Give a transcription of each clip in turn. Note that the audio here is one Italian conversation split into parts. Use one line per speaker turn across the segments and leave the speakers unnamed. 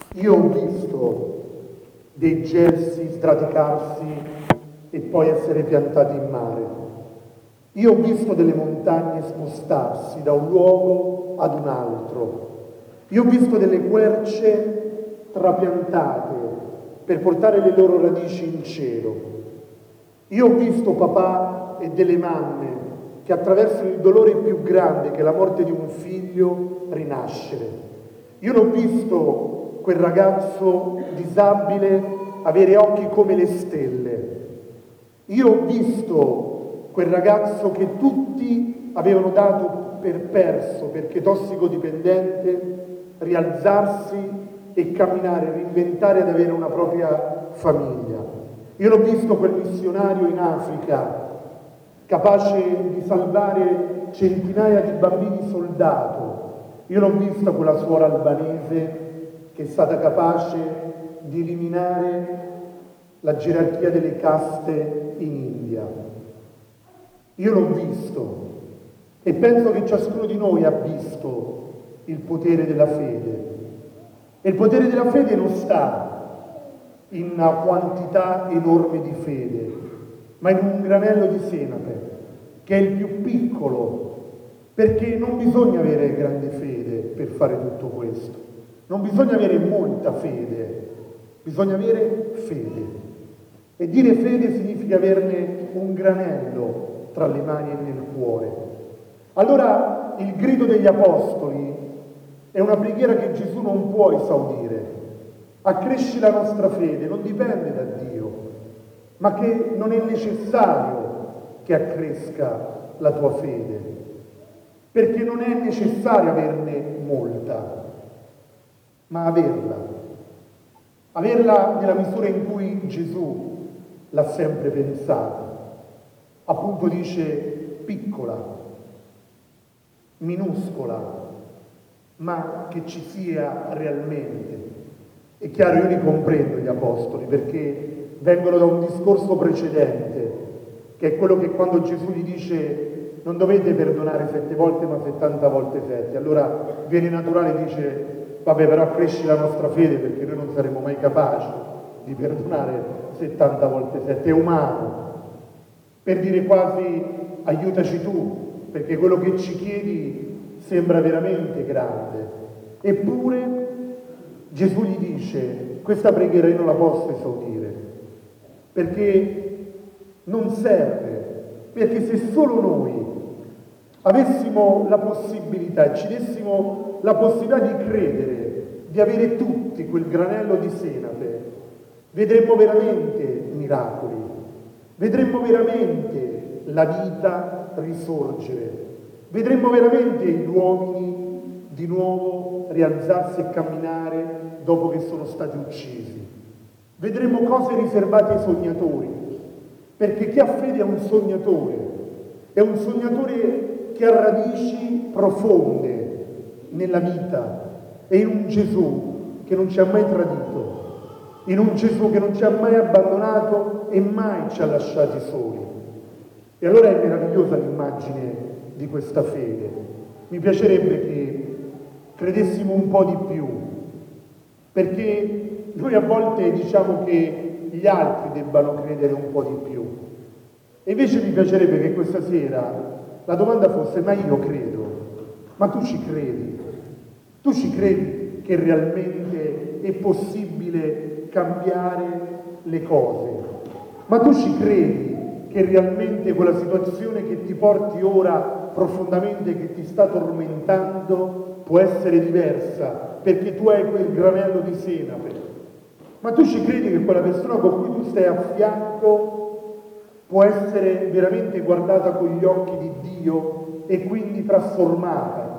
Io ho visto dei gelsi sradicarsi e poi essere piantati in mare. Io ho visto delle montagne spostarsi da un luogo ad un altro. Io ho visto delle querce trapiantate per portare le loro radici in cielo. Io ho visto papà e delle mamme che attraverso il dolore più grande che è la morte di un figlio rinascere. Io l'ho visto quel ragazzo disabile avere occhi come le stelle. Io ho visto quel ragazzo che tutti avevano dato per perso perché tossicodipendente, rialzarsi e camminare, reinventare ed avere una propria famiglia. Io l'ho visto quel missionario in Africa capace di salvare centinaia di bambini soldato. Io l'ho vista quella suora albanese che è stata capace di eliminare la gerarchia delle caste in India. Io l'ho visto e penso che ciascuno di noi ha visto il potere della fede. E il potere della fede non sta in una quantità enorme di fede, ma in un granello di senape, che è il più piccolo, perché non bisogna avere grande fede per fare tutto questo. Non bisogna avere molta fede, bisogna avere fede. E dire fede significa averne un granello tra le mani e nel cuore. Allora il grido degli apostoli è una preghiera che Gesù non può esaudire. Accresci la nostra fede, non dipende da Dio, ma che non è necessario che accresca la tua fede, perché non è necessario averne molta, ma averla nella misura in cui Gesù l'ha sempre pensata. Appunto dice piccola, minuscola, ma che ci sia realmente. È chiaro, io li comprendo gli apostoli, perché vengono da un discorso precedente, che è quello che quando Gesù gli dice non dovete perdonare 7 volte ma 70 volte 7, allora viene naturale e dice vabbè, però cresci la nostra fede perché noi non saremo mai capaci di perdonare 70 volte 7, è umano, per dire quasi aiutaci tu, perché quello che ci chiedi sembra veramente grande. Eppure Gesù gli dice questa preghiera io non la posso esaudire, perché non serve, perché se solo noi avessimo la possibilità e ci dessimo la possibilità di credere, di avere tutti quel granello di senape, vedremmo veramente miracoli, vedremmo veramente la vita risorgere, vedremmo veramente gli uomini di nuovo rialzarsi e camminare dopo che sono stati uccisi, vedremmo cose riservate ai sognatori, perché chi ha fede è un sognatore che ha radici profonde nella vita e in un Gesù che non ci ha mai tradito, in un Gesù che non ci ha mai abbandonato e mai ci ha lasciati soli. E allora è meravigliosa l'immagine di questa fede. Mi piacerebbe che credessimo un po' di più, perché noi a volte diciamo che gli altri debbano credere un po' di più. E invece mi piacerebbe che questa sera la domanda fosse: ma io credo, ma tu ci credi? Tu ci credi che realmente è possibile cambiare le cose? Ma tu ci credi che realmente quella situazione che ti porti ora profondamente, che ti sta tormentando, può essere diversa perché tu hai quel granello di senape? Ma tu ci credi che quella persona con cui tu stai a fianco può essere veramente guardata con gli occhi di Dio e quindi trasformata?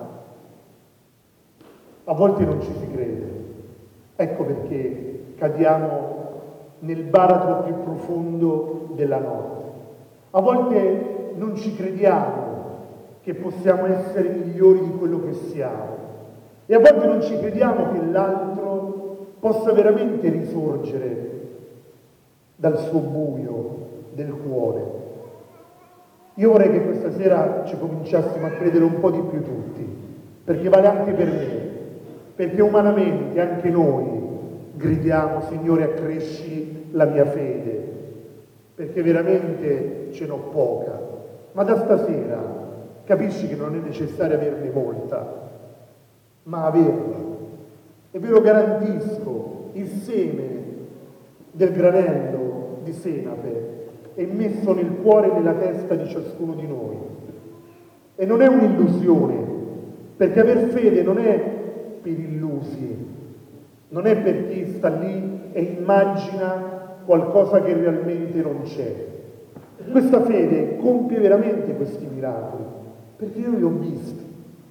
A volte non ci si crede. Ecco perché cadiamo nel baratro più profondo della notte. A volte non ci crediamo che possiamo essere migliori di quello che siamo. E a volte non ci crediamo che l'altro possa veramente risorgere dal suo buio del cuore. Io vorrei che questa sera ci cominciassimo a credere un po' di più tutti, perché vale anche per me, perché umanamente anche noi gridiamo, Signore, accresci la mia fede, perché veramente ce n'ho poca. Ma da stasera capisci che non è necessario averne molta, ma averla. E ve lo garantisco, il seme del granello di senape è messo nel cuore e nella testa di ciascuno di noi. E non è un'illusione, perché aver fede non è per illusi, non è per chi sta lì e immagina qualcosa che realmente non c'è. Questa fede compie veramente questi miracoli, perché io li ho visti.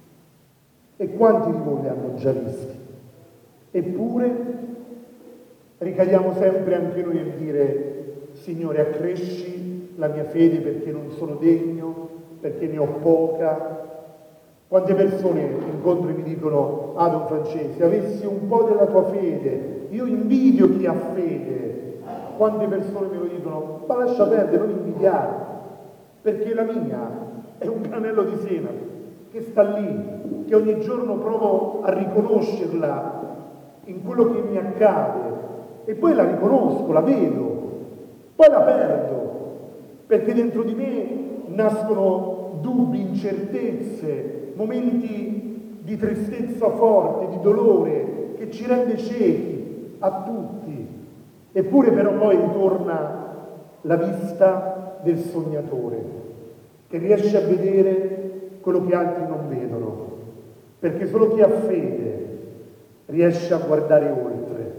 E quanti di voi li hanno già visti? Eppure ricadiamo sempre anche noi nel dire, Signore, accresci la mia fede perché non sono degno, perché ne ho poca. Quante persone incontro e mi dicono, Don Francesco, se avessi un po' della tua fede, io invidio chi ha fede. Quante persone me lo dicono, ma lascia perdere, non invidiare, perché la mia è un granello di senape che sta lì, che ogni giorno provo a riconoscerla in quello che mi accade, e poi la riconosco, la vedo, poi la perdo, perché dentro di me nascono dubbi, incertezze, momenti di tristezza forte, di dolore, che ci rende ciechi a tutti. Eppure però poi ritorna la vista del sognatore, che riesce a vedere quello che altri non vedono, perché solo chi ha fede riesce a guardare oltre,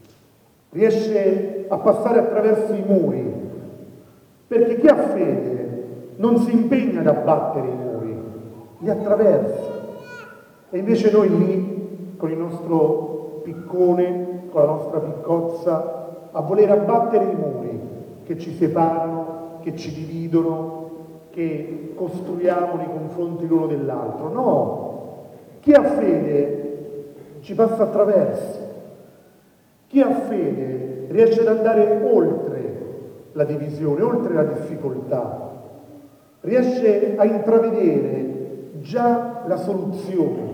riesce a passare attraverso i muri, perché chi ha fede non si impegna ad abbattere i muri, li attraversa. E invece noi lì, con il nostro piccone, con la nostra piccozza, a voler abbattere i muri che ci separano, che ci dividono, che costruiamo nei confronti l'uno dell'altro. No, chi ha fede ci passa attraverso. Chi ha fede riesce ad andare oltre la divisione, oltre la difficoltà, riesce a intravedere già la soluzione.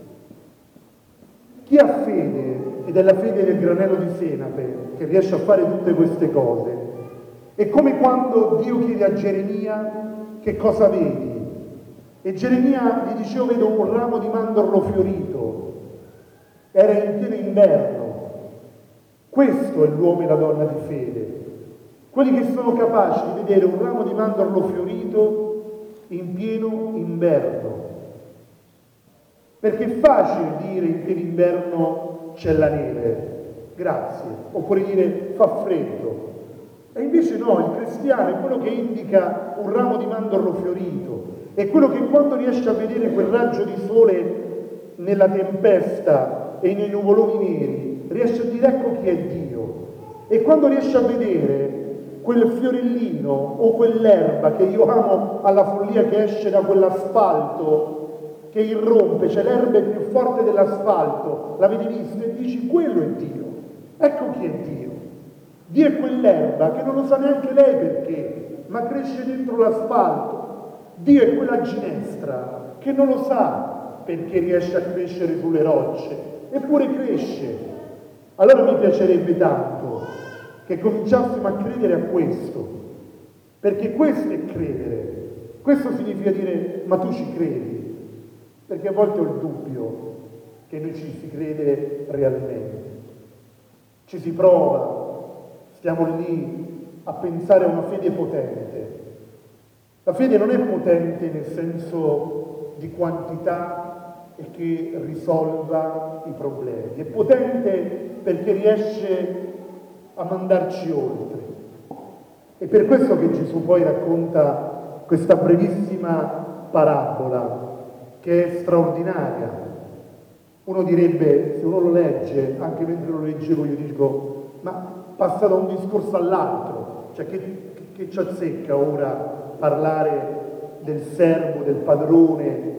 Chi ha fede, ed è la fede del granello di senape, che riesce a fare tutte queste cose, è come quando Dio chiede a Geremia che cosa vedi. E Geremia gli dice, io vedo un ramo di mandorlo fiorito. Era in pieno inverno. Questo è l'uomo e la donna di fede. Quelli che sono capaci di vedere un ramo di mandorlo fiorito in pieno inverno. Perché è facile dire in pieno inverno c'è la neve, grazie, oppure dire fa freddo. E invece no, il cristiano è quello che indica un ramo di mandorlo fiorito, è quello che quando riesce a vedere quel raggio di sole nella tempesta e nei nuvoloni neri, riesce a dire ecco chi è Dio. E quando riesce a vedere quel fiorellino o quell'erba che io amo alla follia che esce da quell'asfalto, che irrompe, cioè l'erba è più forte dell'asfalto, l'avete visto? E dici quello è Dio, ecco chi è Dio. Dio è quell'erba che non lo sa neanche lei perché, ma cresce dentro l'asfalto. Dio è quella ginestra che non lo sa perché riesce a crescere sulle rocce, eppure cresce. Allora mi piacerebbe tanto che cominciassimo a credere a questo, perché questo è credere. Questo significa dire, ma tu ci credi? Perché a volte ho il dubbio che noi ci si crede realmente. Ci si prova, stiamo lì a pensare a una fede potente. La fede non è potente nel senso di quantità e che risolva i problemi, è potente perché riesce a mandarci oltre. E per questo che Gesù poi racconta questa brevissima parabola che è straordinaria. Uno direbbe, se uno lo legge, anche mentre lo leggevo io dico, ma passa da un discorso all'altro, cioè che ci azzecca ora parlare del servo, del padrone.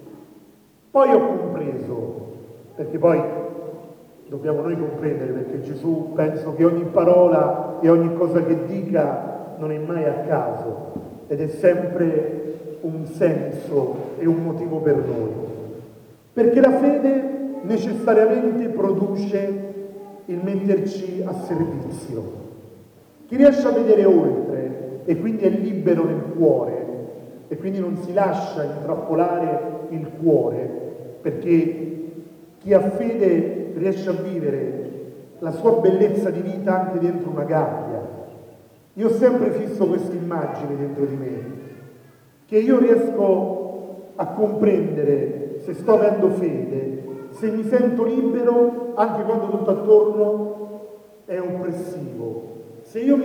Poi ho compreso, perché poi dobbiamo noi comprendere, perché Gesù penso che ogni parola e ogni cosa che dica non è mai a caso ed è sempre un senso e un motivo per noi. Perché la fede necessariamente produce il metterci a servizio. Chi riesce a vedere oltre e quindi è libero nel cuore e quindi non si lascia intrappolare il cuore, perché chi ha fede riesce a vivere la sua bellezza di vita anche dentro una gabbia. Io ho sempre fisso questa immagine dentro di me, che io riesco a comprendere se sto avendo fede, se mi sento libero anche quando tutto attorno è oppressivo. Se io mi